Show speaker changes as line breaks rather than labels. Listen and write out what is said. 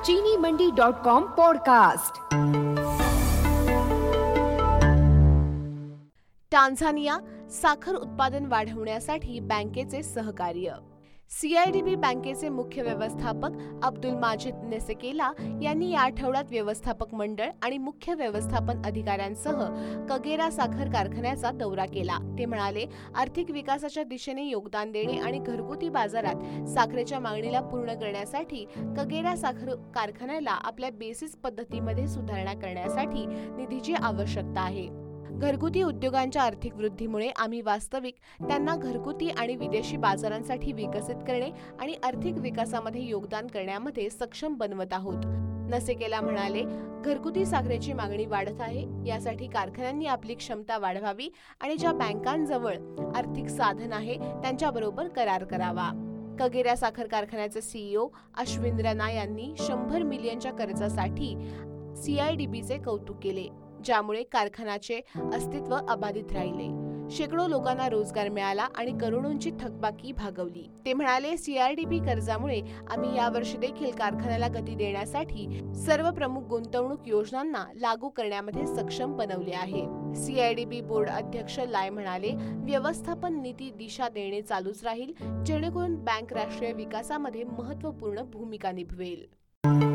चीनीमंडी.com podcast.
Tanzania साखर उत्पादन वाढवण्यासाठी बँकेचे सहकार्य। CIDB बँकेचे मुख्य व्यवस्थापक अब्दुल माजिद नेसेकेला यांनी या आठवड्यात व्यवस्थापक मंडळ आणि मुख्य व्यवस्थापन अधिकाऱ्यांसह कगेरा साखर कारखान्याचा दौरा केला। ते म्हणाले, आर्थिक विकासाच्या दिशेने योगदान देणे आणि घरगुती बाजारात साखरेच्या मागणीला पूर्ण करण्यासाठी कगेरा साखर कारखान्याला आपल्या बेसिस पद्धतीमध्ये सुधारणा करण्यासाठी निधीची आवश्यकता आहे। घरगुती उद्योगांच्या आर्थिक वृद्धीमुळे आम्ही वास्तविक त्यांना घरगुती आणि विदेशी बाजारांसाठी विकसित करणे आणि आर्थिक विकासामध्ये योगदान करण्यामध्ये सक्षम बनवत आहोत। नसेकेला म्हणाले, घरगुती साखरेची मागणी वाढत आहे, यासाठी कारखान्यांनी आपली क्षमता वाढवावी आणि ज्या बँकांजवळ आर्थिक साधन आहे त्यांच्याबरोबर करार करावा। कगेरा साखर कारखान्याचे CEO अश्विन रना यांनी 100 मिलियनच्या कर्जासाठी CIDBचे कौतुक केले, ज्यामुळे कारखान्याचे अस्तित्व अबाधित राहिले। शेकडो लोकांना रोजगार मिळाला आणि करोडोंची थकबाकी भागवली। ते म्हणाले, CIDB कर्जामुळे आम्ही यावर्षी देखील कारखान्याला गती देण्यासाठी सर्व प्रमुख गुंतवणूक योजनांना लागू करण्यामध्ये सक्षम बनवले आहे। CIDB बोर्ड अध्यक्ष लाय म्हणाले, व्यवस्थापन नीती दिशा देणे चालूच राहील, जेणेकरून बँक राष्ट्रीय विकासामध्ये महत्त्वपूर्ण भूमिका निभवेल।